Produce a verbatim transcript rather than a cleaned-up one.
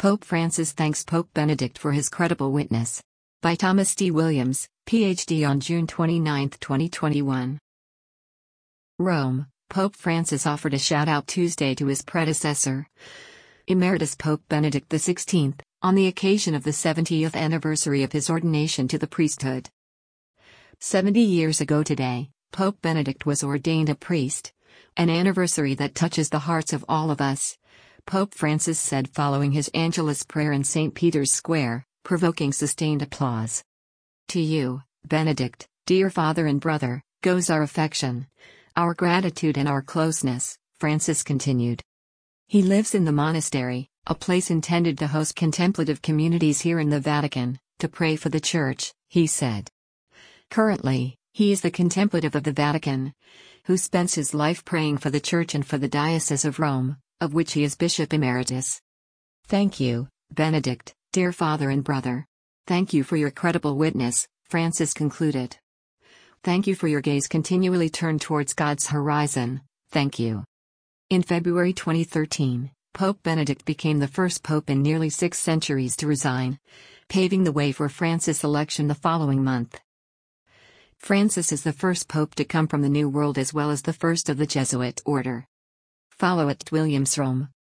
Pope Francis thanks Pope Benedict for his credible witness. By Thomas D. Williams, P H D on June twenty-ninth, twenty twenty-one. Rome, Pope Francis offered a shout-out Tuesday to his predecessor, Emeritus Pope Benedict the sixteenth, on the occasion of the seventieth anniversary of his ordination to the priesthood. Seventy years ago today, Pope Benedict was ordained a priest, an anniversary that touches the hearts of all of us, Pope Francis said following his Angelus prayer in Saint Peter's Square, provoking sustained applause. To you, Benedict, dear father and brother, goes our affection, our gratitude and our closeness, Francis continued. He lives in the monastery, a place intended to host contemplative communities here in the Vatican, to pray for the Church, he said. Currently, he is the contemplative of the Vatican, who spends his life praying for the Church and for the Diocese of Rome, of which he is Bishop Emeritus. Thank you, Benedict, dear father and brother. Thank you for your credible witness, Francis concluded. Thank you for your gaze continually turned towards God's horizon, thank you. In February twenty thirteen, Pope Benedict became the first pope in nearly six centuries to resign, paving the way for Francis' election the following month. Francis is the first pope to come from the New World as well as the first of the Jesuit order. Follow at Williams Rome.